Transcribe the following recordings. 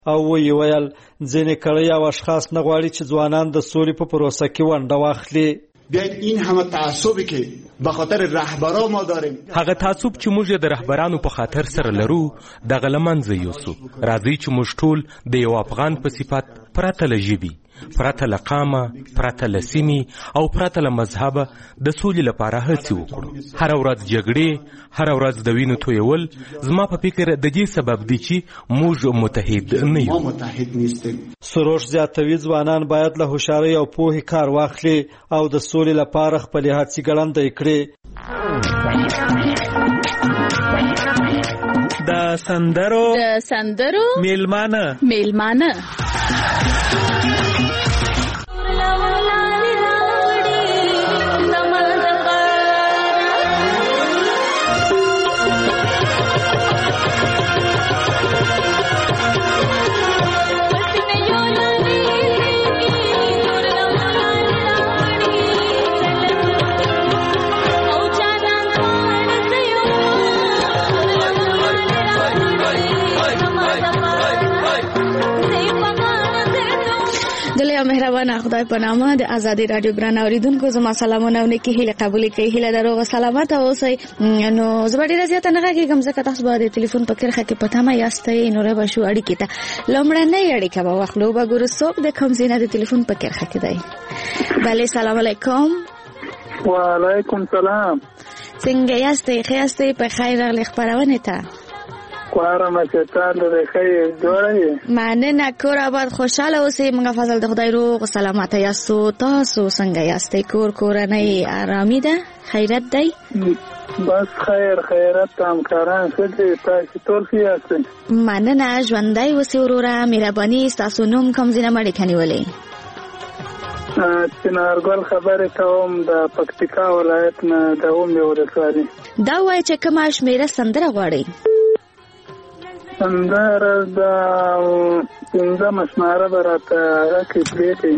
او وی ویل ځینې کړۍ او اشخاص نه غواړي چې ځوانان د سولې په پروسه کې ونډه واخلي. این همه تعصبی که به خاطر رهبرا ما داریم، هغه تعصب چې موږ د رهبرانو په خاطر سره لرو دغه له منځه یوسو. راځئ چې موږ ټول د یو افغان په صفت پرته له ژبې، پرته له قامه، پرته له سیمې او پرته له مذهبه د سولې لپاره هڅې وکړو. هره ورځ جګړې، هره ورځ د وینو تویول زما په فکر د دې سبب دی چې موږ متحد نه یو. سروش زیاتوي ځوانان باید له هوښیارۍ او پوهې کار واخلي او د سولې لپاره خپلې هڅې ګړندۍ کړي. د سندرو میلمانه مهربان خدای په نامه د ازادي رادیو ګران اوریدونکو زما سلامونه او نیکی هیله قبول کړئ. هیله دروغه سلامت اوسئ. نو زه ډیره زیاته نه راګم ځکه تاسو به د ټلیفون په کرخه کې پته ما یاستئ. نو را بشو اړیکې ته لومړنۍ اړیکه به واخلو. به ګورو څوک د کوم ځای نه د ټلیفون په کرخه کې دی. بله سلام علیکم. وعلیکم سلام. څنګه یاستئ؟ ښه یاستئ؟ په خیر راغلی خپرونې ته. کوارم چې تاسو د خیر جوړی. مننه. کور آباد خوشاله اوسئ. موږ فضل د خدای روغ سلامت یاستو. تاسو څنګه یاستئ؟ کورنۍ آرامي ده؟ خیرت دی؟ بس خیرت همکاران ښه دي. تاسو ټول ښه یاستئ؟ مننه. ژوندی اوسئ وروره. مهرباني. ستاسو نوم کوم ځای نه مړ کنیولې؟ چنارګل خبرې کوم د پکتیکا ولایت نه د اومې ولسوالۍ. دا وایي چې کومه شمیره سندره غواړئ؟ سندره د 15 شماره به راته راکړئ پرېږدئ.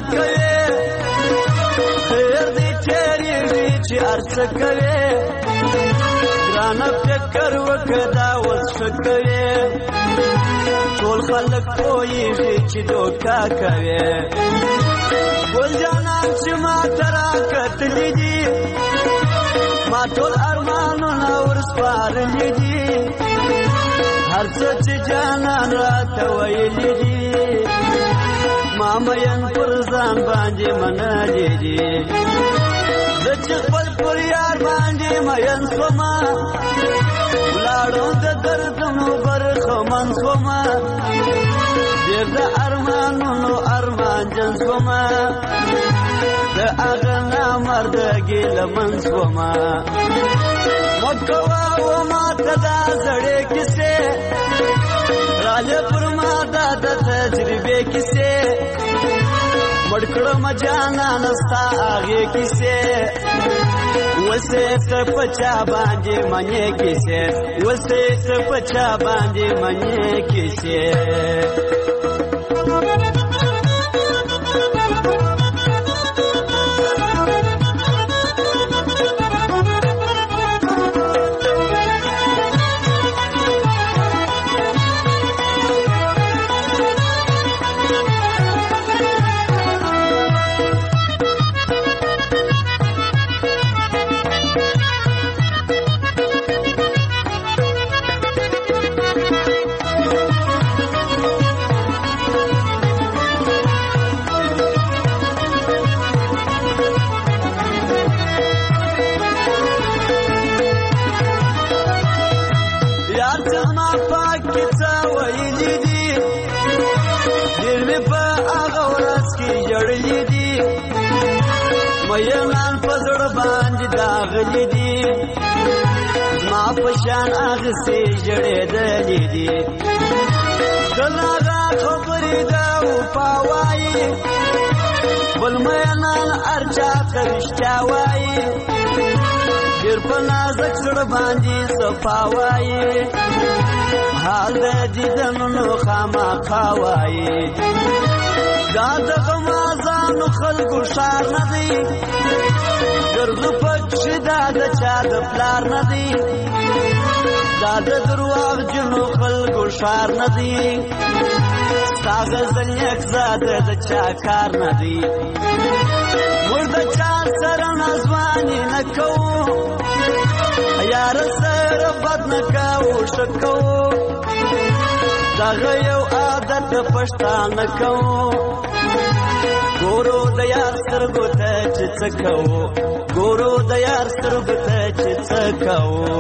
کوي خیر دې تیریږي چې ارڅ کوي ګرانه فکر وکړه اوس ښه کوي ټول خلک پوهېږي چې دوکه کوي ګل جانان چې ما ته راکتلي دي ما ټول ارمانونه ورسپارلي دي هر څه چې جانان راته ویلي دي ما مین پر ځان باندې منلي دي زه چې خپل پر یار باندې مین شومه ولاړم د دردونو برخمن شومه ډېر د ارمانونو ارمانجن شومه د هغه نامرده ګیلمن شومه مه کوه و ماته دا زړې کیسې راځه پر ما دا د تجربې کیسې مړ کړم جانانه ستا هغې کیسې وسې ته په چا باندې منې کیسې وسې ته په چا باندې منې کیسې مینان په زړه باندې داغلي دي زما په شان اغسې ژړېدلي دي کله هغه خبرې د وفا وایي بل مینان هر چا ته رښتیا وایي ډېر په نازک زړه باندې صفا وایي حال د دیدنونو خامخا وایي دا د غمازانو خلکو ښار نه دی ګرځو پکښې دا د چا د پلار نه دی دا د درواغجنو خلکو ښار نه دی ستا غزل یک زاده د چا کار نه دی موږ د چا سره نازواني نه کوو یاره سره بد نه کوو ښه کوو دغه یو عادت د پښتانه کوو ګورو د یار سترګو ته چې څه کوو ګورو د یار سترګو ته چې څه کوو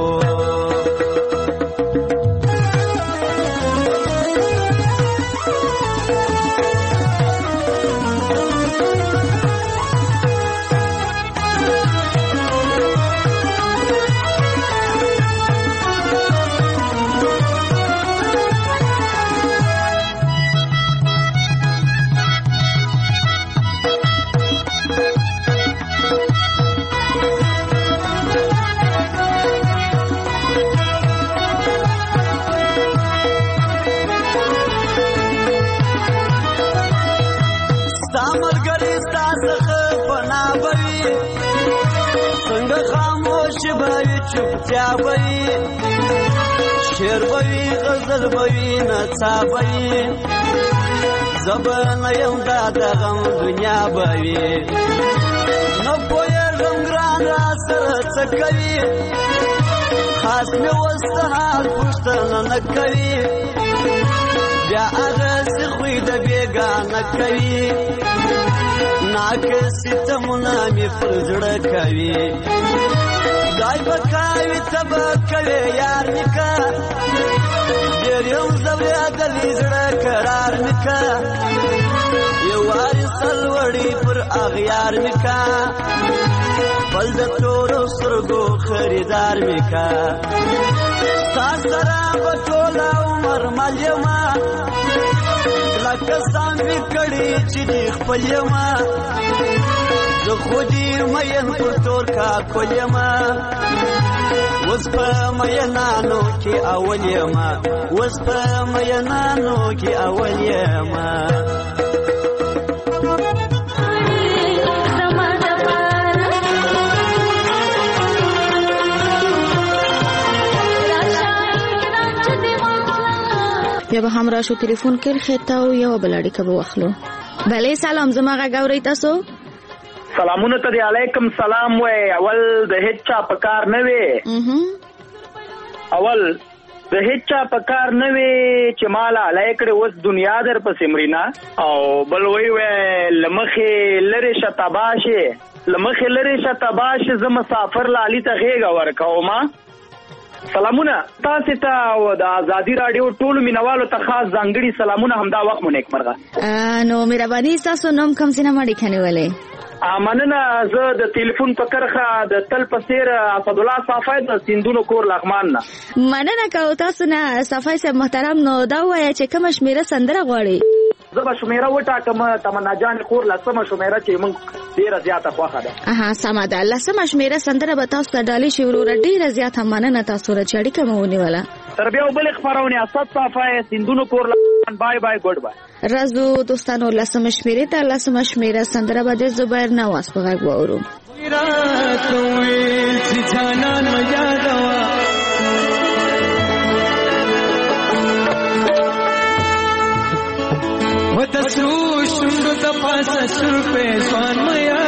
چوپتیا بوي شعر بوي غزل بوي نڅا بوي زبان یم دا د غم دنیا بوي نو پوهېږم ګران را سره څه کوي خاص مې اوس د حال پوښتنه نه کوي بیا هغسې خوی د بېګانه کوي ناکه ستمونه مې پر زړه کوي دای بکاوی تبا کوي یار نکا ډېر یم زوریدلی زړه قرار نکا یو وارې سلوړي پر اغیار نکا بل د تورو سترګو خریدار نکا ستا سره به ټول عمر مل یمه لکه ستا مې کړي چې دې خپل یمه زه خو دې مین پر تور کاکل یمه اوس په مینانو کې اول یمه اوس په مینانو کې اول یمه بیا به هم راشو تلیفون کړ خته او یو بل اړیکه به واخلو. بله سلام، زما غږ اورئ تاسو؟ سلامونه ته علیکم سلام. وای اول د هیڅ چا په کار نه وي، اول د هیڅ چا په کار نه وي چې مالا لایکړې اوس دنیا در پسې مرینا، او بل وی لمخې لرې شتباشه لمخې لرې شتباشه زه مسافر لالي ته غېږه ورکوم. سلامونه تاسو ته او د آزادي رادیو ټولو مینوالو ته خاص ځانګړي سلامونه. همدا وخت مو نیکمرغه. نو مهرباني تاسو نوم کوم څه نه مړی کنيولې؟ مننه. زه د ټلیفون په کرخه د تل پسیر اسد الله صافی د سیندونو کور لغمان نه مننه کوم. تاسو نه صافی صاحب محترم، نو دا وایي چې کوم شمیره سندره غواړي؟ زه به شمیره وټاکم. تمنا جان کور لسمه شمیره چې موږ ډیره زیاته خوښه ده. سمه ده. لسمه شمیره سندره به تاسو ته ډالۍ شي وروره. ډیره زیاته مننه تاسو را چې اړیکه مو ونیوله. تر بیا بل خبرونه اسد صافی سیندونو کور لغمان. بای بای ګډ بای. رازو دوستانو لسمه شمیره ته لسمه شمیره سندره به د زبیر نواز په غږ واورو. وتسرو شندو تپاس سر په ځوان میا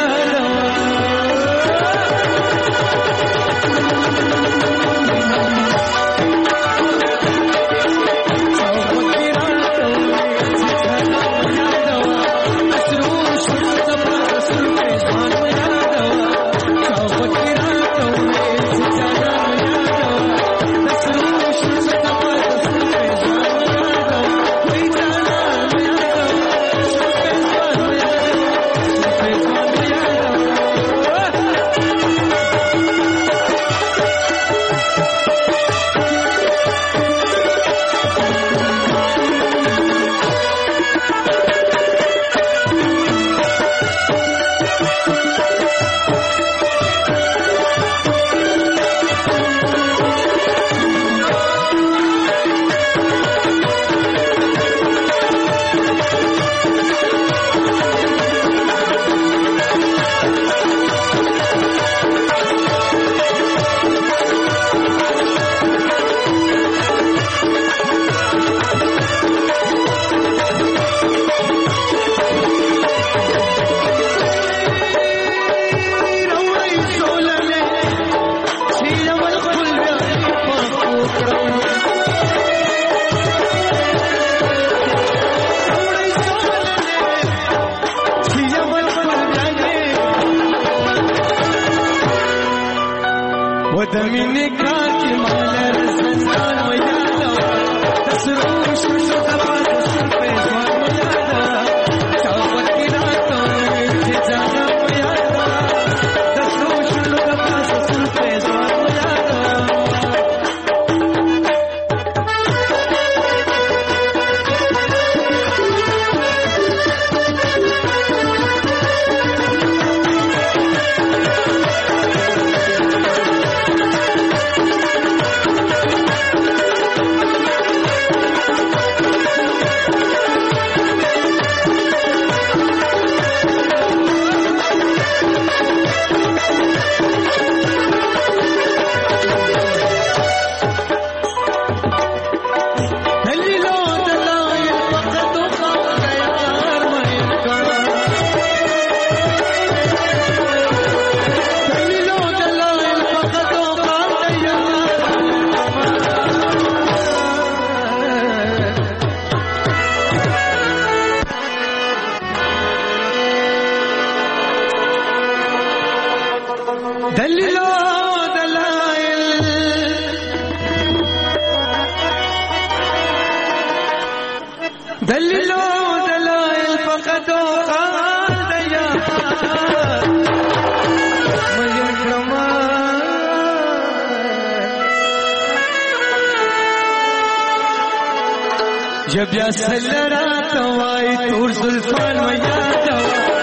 جب یا سلرا توای تور زلفان و یادوا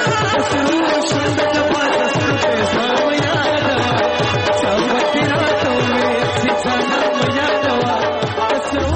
اسرو شند تپاس اسرو پیسان و یادوا چاوتی راتو میں سچانا و یادوا اسرو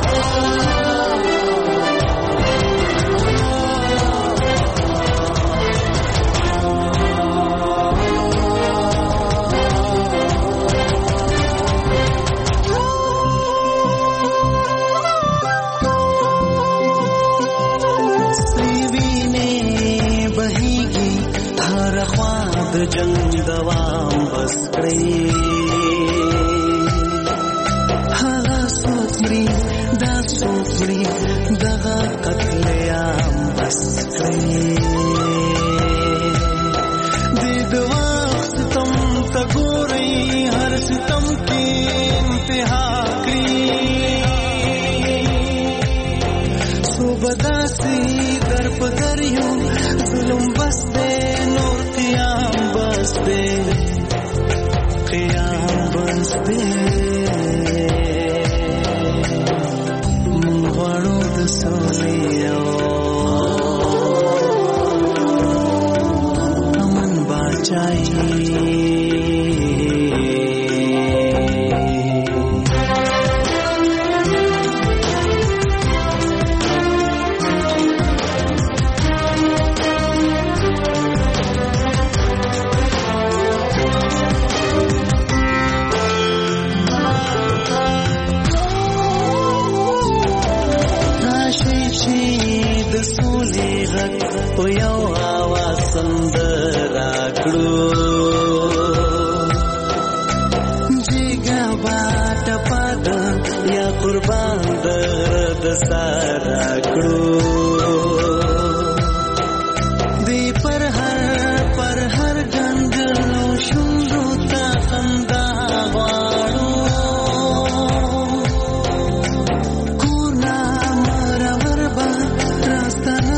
انتها کړی صوبداسي در پدر یو ظلم بس دے نور قیام بس دے قیام بس دے غواړو د سولې او امن باچایي په یو آواز سندره کړو جګه باټه پد یا قربان درد سره کړو دی پر هر ګنجلو شونډو ته خندا غواړو کورنا مرور به راستنه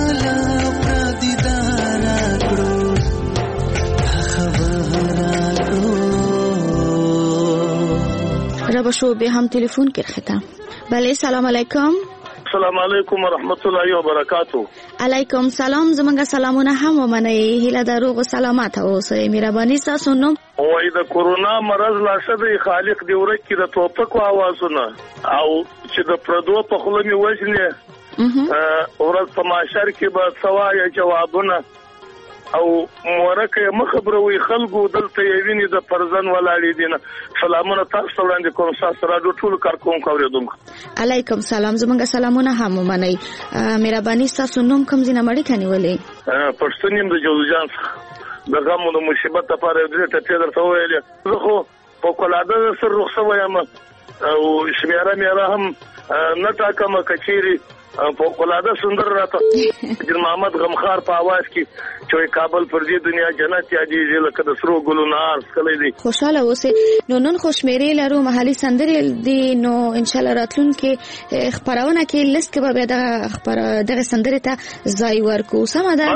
شو به هم تلفن کرخته. بله سلام علیکم. السلام علیکم ورحمت الله وبرکاتو. علیکم سلام. زمونږ سلامونه هم ومنئ. هیله ده روغ سلامت اوسئ. مهرباني ستاسو نوم؟ وای د کورونا مرض لا شده خالق دی ورکی د توپک اوازونه او چې د پردو په خله می وژنې ورځ په معاشر کې به سوای جوابونه او مورکه مخبروي خلکو دلته یویني د پرزن ولاړې دي نه. سلامونه تاسو وړاندې کوم تاسو راډیو ټول کارکونکو اوریدونکو. علیکم سلام. زمونږ سلامونه هم ومنئ. مهرباني ستاسو نوم کوم ځای نه مړی کنيولې؟ پښتون يم د جوزجان د غمو د مصیبت لپاره دې ته درته ویلې. زه خو په کولاده سر رخصه وایم او شمیره هم نه ټاکم کچيري په کولاده سندر راته جن محمد غمخار په आवाज کې چې کابل پر دې دنیا جنت یادېږي لکه د سرو ګلو نار کله دي. خوشاله اوسئ. نن خوشمېرې لرو محلي سندرې دي نو ان شاء الله راتلونکي خبرونه کې لیست کې به دغه سندرې ته ځای ورکو. سمه ده.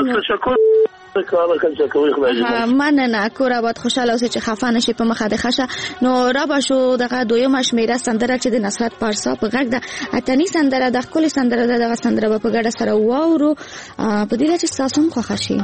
مننه. کور آباد. خوشاله اوسئ چې خفه نشئ په مخه د خشه. نو را بشو دغه دویمه شمیره سندره چې د نصرت پارسا په غږ ده اتنی سندره د خپل سندره دغه سندره په ګډه سره واورو په دې چې تاسو هم خوښ شئ.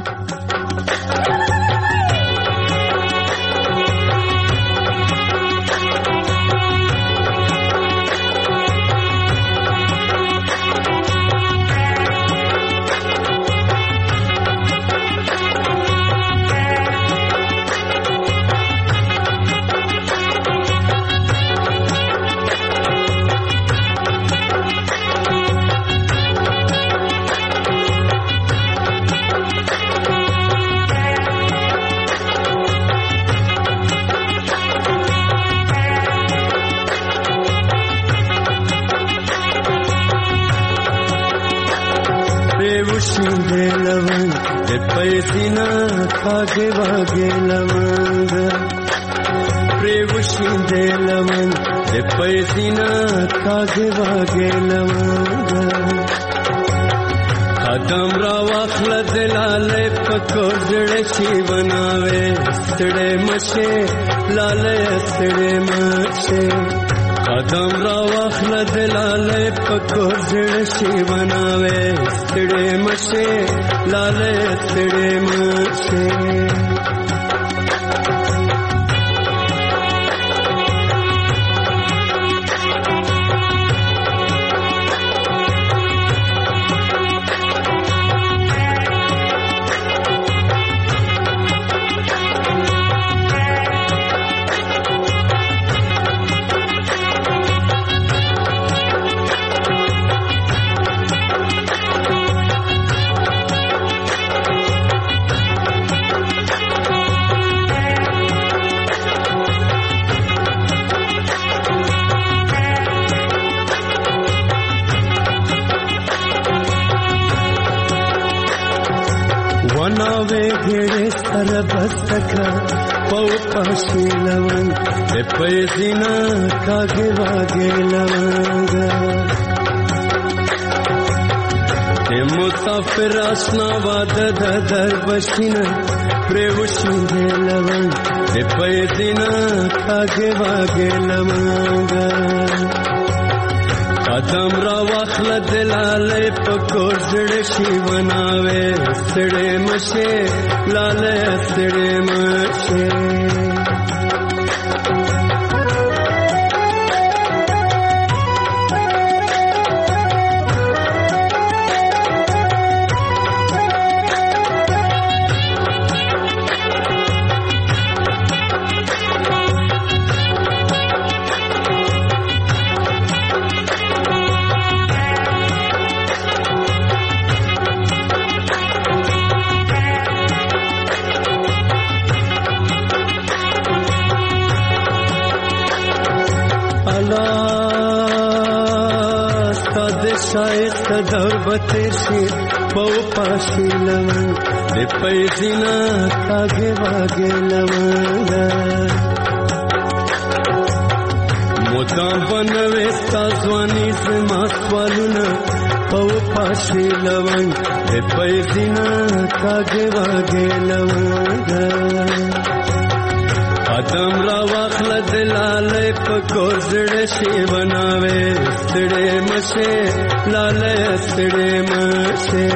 पैसिना खागे वागे लवंग प्रेवशिंदे लवंग पैसिना खागे वागे लवंग कदम रा वाखल दिलाले पकोर जड़े शी बनावे सड़े मशे लाले सड़े मशे कदम रा वाखल दिलाले पकोर जड़े शी बनावे सड़े मशे लाले सड़े मशे वनावे घेरे सर बस्तका پو پاشی لونگ د پیزینا کاږه واګه لونگ د مسافر اسنا واد د در بشینا پروشی لونگ د پیزینا کاږه واګه لونگ قدم را واخل دلاله پکور زړه شي بناوي سړې مشه لاله سړې مشه شایست دور بتشی پو پاشی لونگ د پیزینا کاږه واګه لونگ مدام بنوي ستاسوانی زما سوالونه پو پاشی لونگ د پیزینا کاږه واګه لونگ قدم را واخل دلاله پکور زړه شي بناوي سړې مشه لاله سړې مشه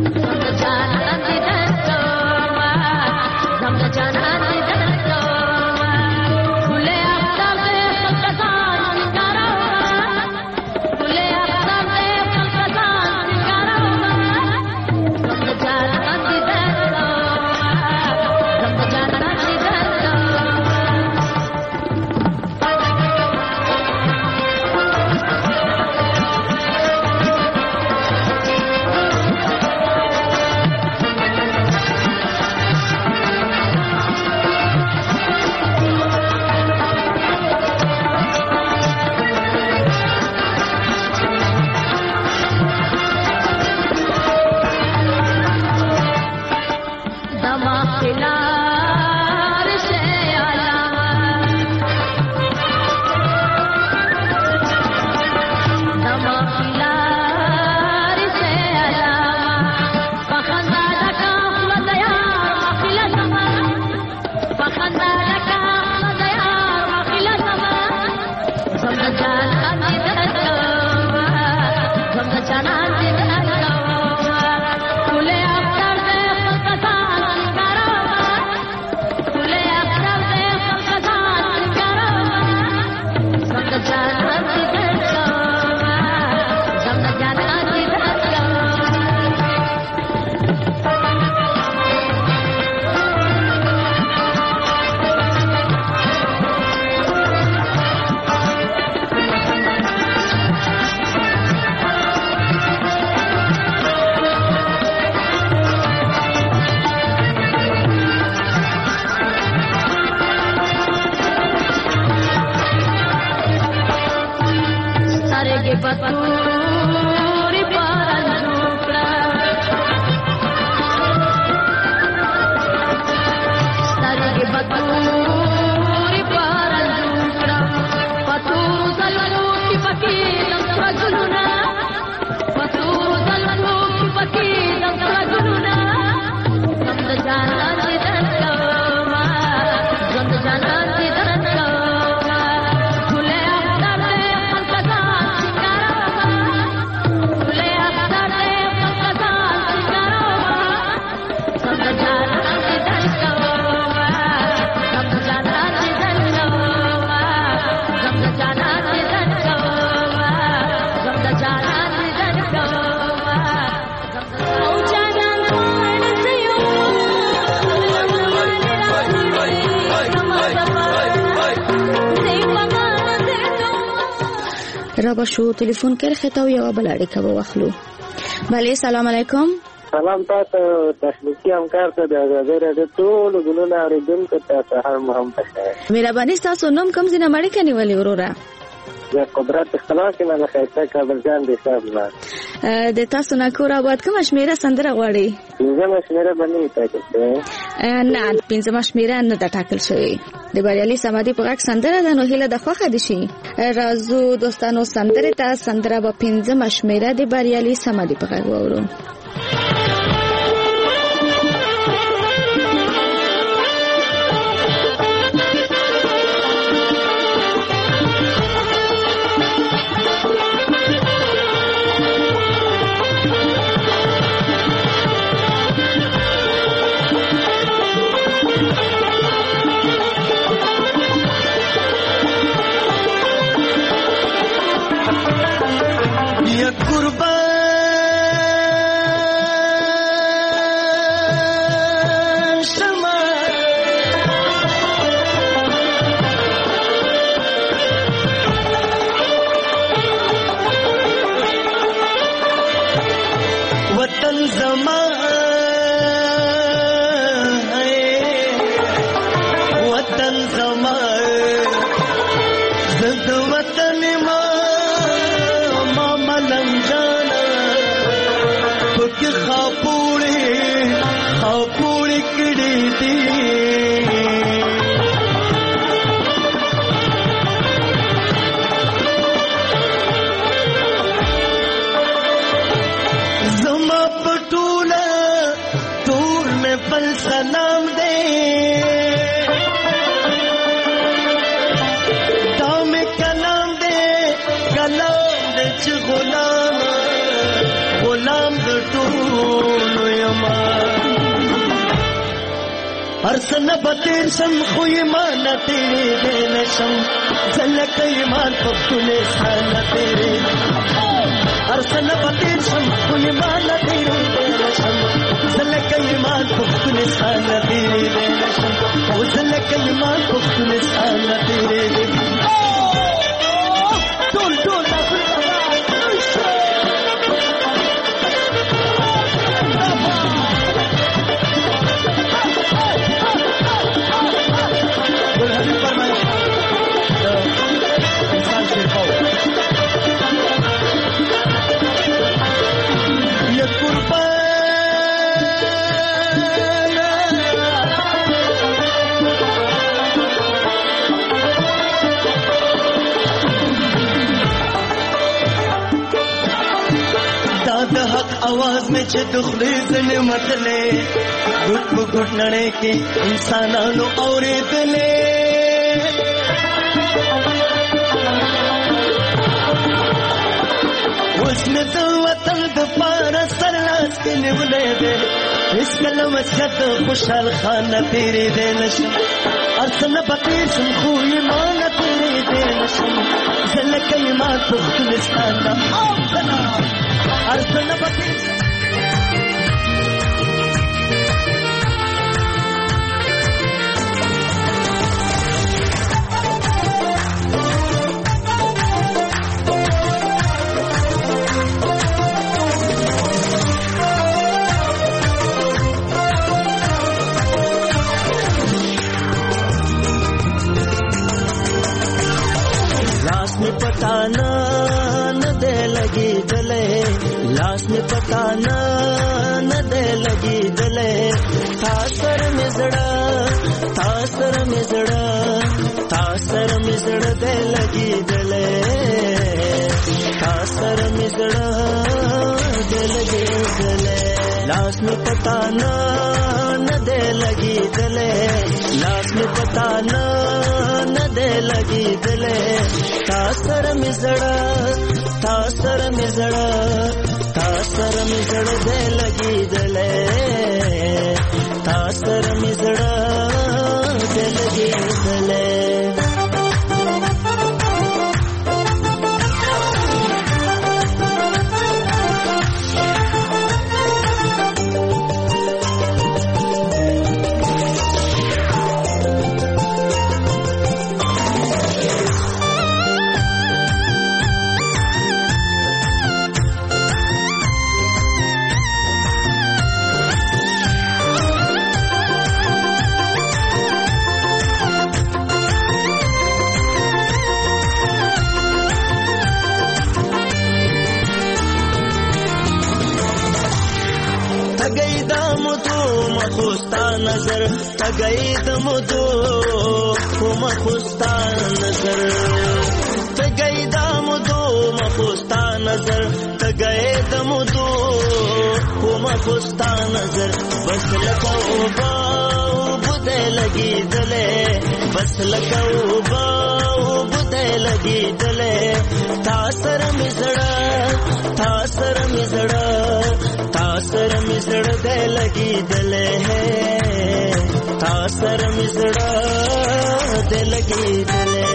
Jana را بشو ټلیفون کې خطاو یو بل اړیکه به واخلو. بله سلام علیکم. سلام تاسو تخنیکی همکار ته د آزادۍ راډیو ټولو ګلونه اورېدونکو ته سهار مو هم بخیر. مهرباني ستاسو نوم کوم ځای نه اړیکه نیولې وروره؟ د قدرت اختلاف کې نه ښایسته کابل جان د حساب نه د تاسو نه کور آباد کومه شمیره سندره غواړي؟ پنځمه شمیره باندې ټاکل شوې نه پنځمه شمیره نه ده ټاکل شوې. د بریالي سمادي په غږ سندره ده، نو هیله د خوښه دي شي. راځو دوستانو سندره ته. سندره به پنځمه شمیره د بریالي سمادي په غږ واورو. ارسن بتیر شم خو ایمان تیرے دے نشم زلک ایمان پختون خان تیرے ارسن بتیر شم خو ایمان تیرے دے نشم زلک ایمان پختون خان تیرے دے نشم او زلک ایمان پختون خان تیرے دے ټول ټول आवाज में चुखली दिल मतले गुट गुट लड़े के इंसानों और दिले उसने तो वतन दोबारा सरलास के निवले दे इस कलम छत खुशहाल खान तेरे दे नशम अरसन बकीर सुन खुई मान तेरे दे नशम झलक ईमान पुख्तलिस्तान ना अरसन बकीर पताना न दे लगी जले लाश में पताना न दे लगी जले थासर मिजड़ा दे लगी जले थासर मिजड़ा दे लगी जले लाश में पताना न दे लगी जले लाश में पताना न दे लगी जले थासर मिजड़ा दे लगी जले थासर मिजड़ा दे लगी जले تګی د مودو مخوستا نظر تګی د مودو مخوستا نظر تګی د مودو مخوستا نظر تګی د مودو مخوستا نظر بس لکه اوبه اوبه لګېدلې بس لکه اوبه اوبه لګېدلې تا سره مې زړه تا سره مې زړه تا سره مې زړه دی لګېدلې تا سره مې زړه دی لګېدلې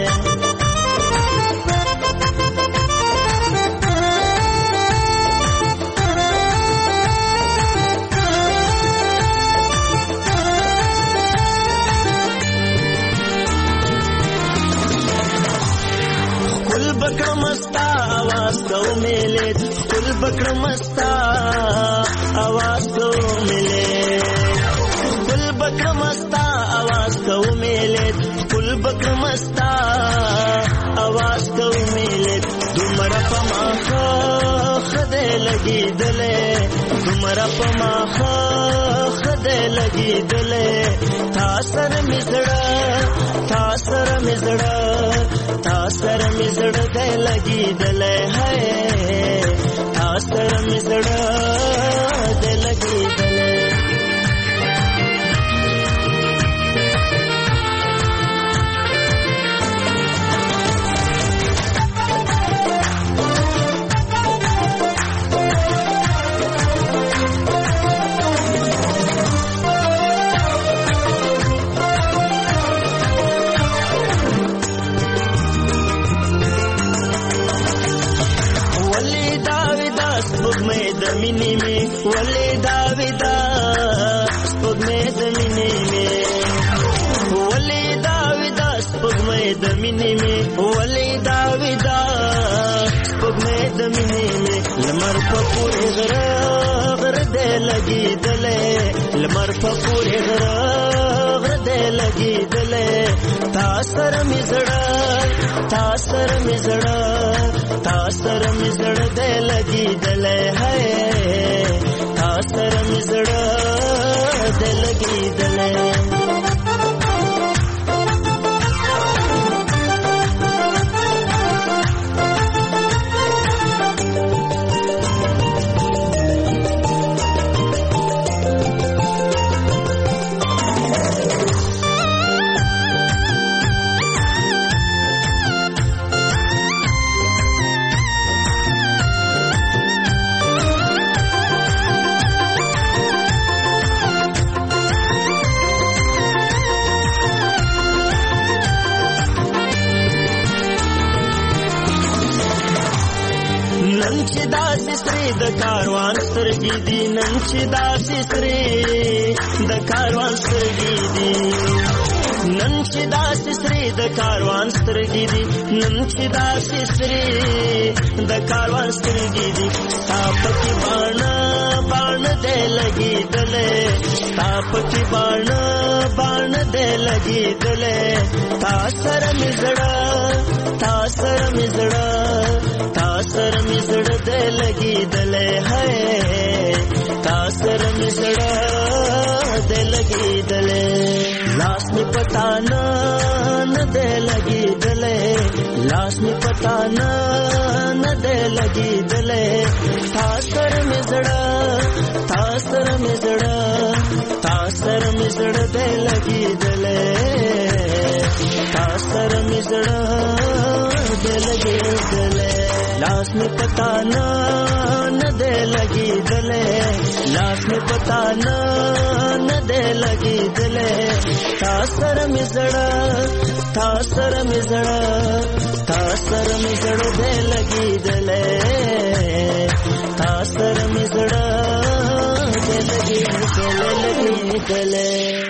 बकड़मस्ता आवाज को मिले कुल बकड़मस्ता आवाज को मिले कुल बकड़मस्ता आवाज को मिले कुल बकड़मस्ता आवाज को मिले तुम्हारा पमा खदे लगी दले तुम्हारा पमा खदे लगी दले थासर मिजड़ा थासर मिजड़ा थासर मिजड़ दे लगी दले है थासर मिजड़ दे लगी दले मिनी में वले दाविदा स्पुग में दमिनी में वले दाविदा स्पुग में दमिनी में वले दाविदा स्पुग में दमिनी में लमर पपूरे घर दे लगी दले लमर पपूरे घर दे लगी दले तासर मिजड़ा तासर मिजड़ा तासर मिजड़ दे लगी दले है तासर मिजड़ दे लगी दले د کاروان سترګې دي نن چې داسې سرې د کاروان سترګې دي نن چې داسې سرې د کاروان سترګې دي نن چې داسې سرې د کاروان سترګې دي ستا پکې باڼه باڼه دی لګېدلی ستا پکې باڼه باڼه دی لګېدلی تا سره مې زړه تا سره مې زړه تا سره مې زړه دی لګېدلی ہے تا سره مې زړه دی لګېدلی لاس مې پتا نه دی لګېدلی لاس مې پتا نه دی لګېدلی تا سره مې زړه تا سره مې زړه تا سره مې زړه دی لګېدلی تا سره مې زړه دی لګېدلی لاس में पता न दे लगी दले लास में पता न दे लगी दले तासर मिजड़ा तासर मिजड़ा तासर मिजड़ दे लगी दले तासर मिजड़ा दे लगी दले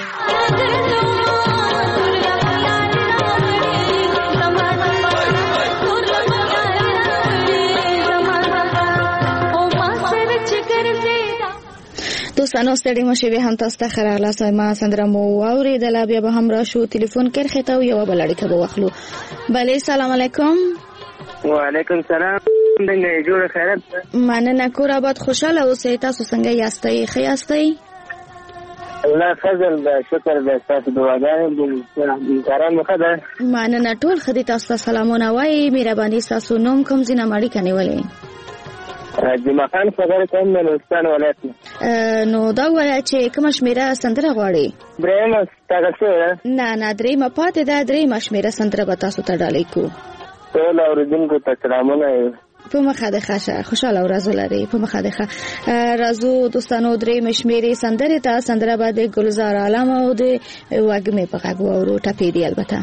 دوستانو ستړي مشه به هم تاسو ته خراله سما سندره مو اوریدله بیا به هم راشو ټلیفون کرخه ته یو بل اړیکه به واخلو. بله سلام علیکم. وعلیکم السلام څنګه جوړ خیرت مننه کور آباد خوشاله اوسئ تاسو څنګه یاستئ ښه یاستئ الله فضل ده شکر ده تاسو دعاګانې د کاران مخه ده مننه ټول خدای تاسو سلامونه وایي مهرباني تاسو نوم کوم ځینه ماړی کني ولې جمعه خان خبر کوم نو ستان ولایت نو دا وایي چې کوم شمیره سندره غواړي درېم تاسو نه درېم پاتې ده درېم شمیره سندره به تاسو ته ډالۍ کو ټول اوریدونکو ته سلامونه په مخه د خاصه خوشاله ورځ لري په مخه د رازو دوستانو درې مشمیري سندره ته سندره باندې ګلزار عالم او د واګمه په غږ وورو ټپې دی البته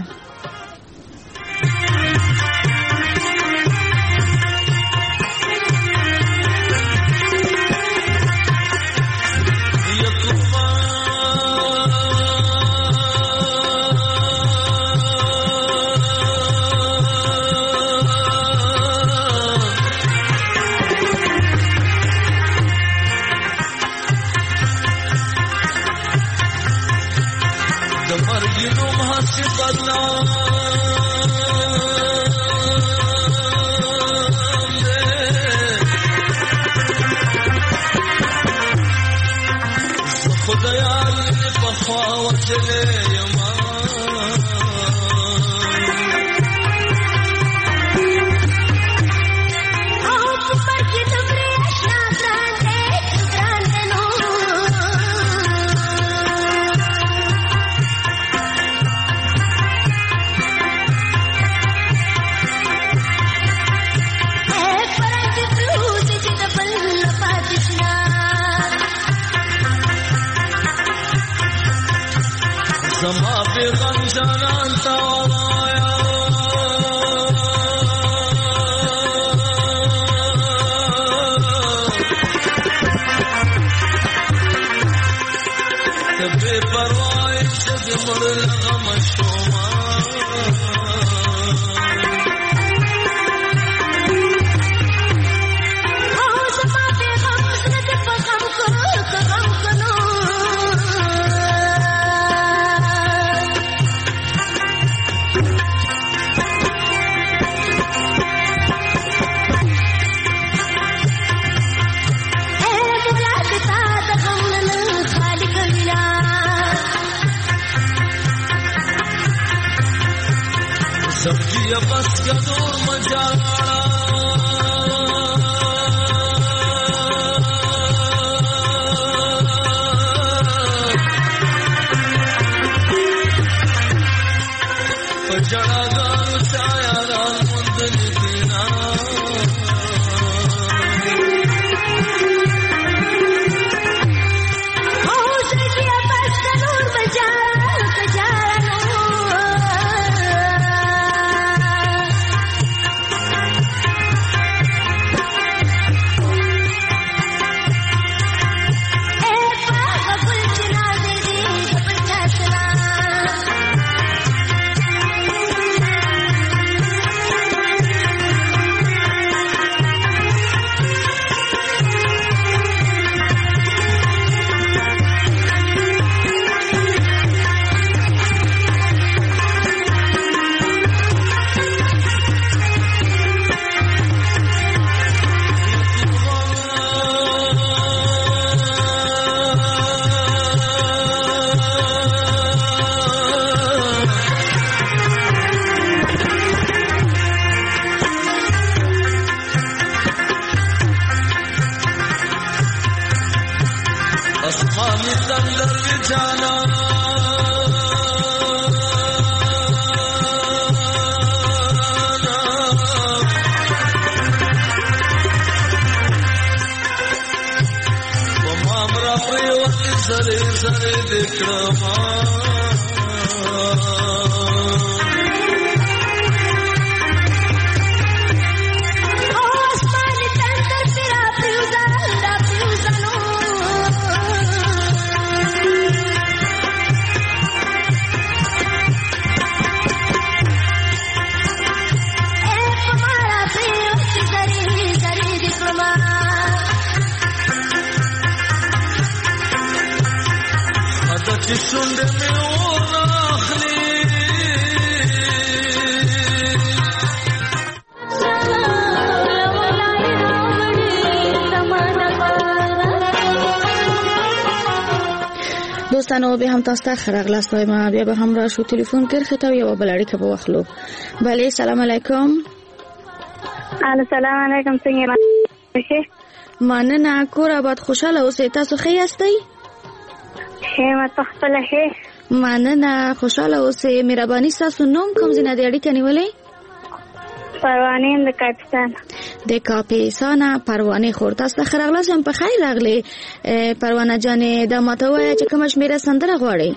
دوستانو به هم تاسو ته خراغلاست ما بیا به هم را شو تلیفون کرخه ته یو بل اړیکه به واخلو. بله سلام علیکم. السلام علیکم. څنګه مننه کور آباد خوشاله اوسئ. تاسو ښه یاستئ؟ ښه ما ته خپله ښه. مننه خوشاله اوسئ. مهرباني ستاسو نوم کوم ځای نه دی اړیکه نیولې؟ پروانې د کاپیسان. د کاپیسان پروانې خور. تاسو ته ښه راغلاست. هم په خیر راغلې پروانه جانې. دا ماته ووایه چې کومه شمېره سندره غواړئ؟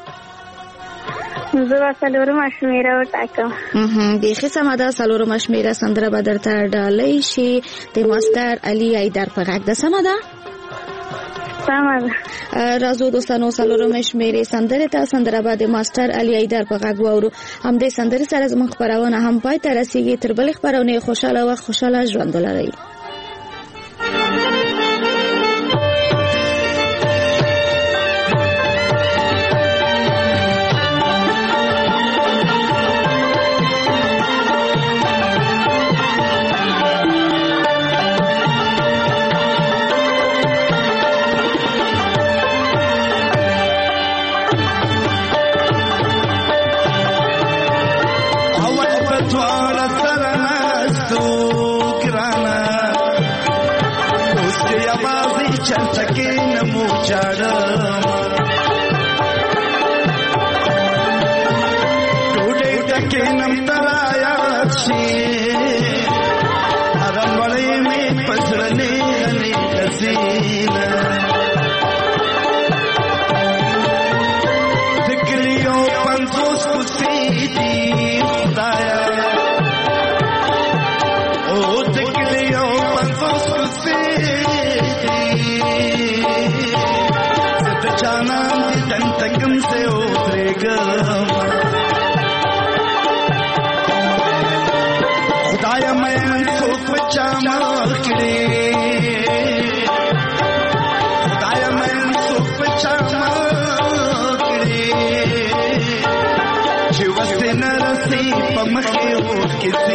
زه به څلورمه شمېره وټاکم. بیخي سمه ده. څلورمه شمېره سندره به درته ډالۍ شي د ماسټر علي حیدر په غږ. ده سمه ده؟ سمه ده. راځو دوستانو څلورمه شمېرې سندرې ته. سندره به د ماسټر علي حیدر په غږ واورو. همدې سندرې سره زموږ خپرونه هم پای ته رسېږي. تر بلې خپرونې خوشحاله وخت خوشحاله ژوند ولرئ.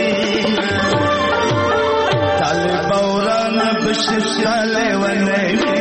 Shale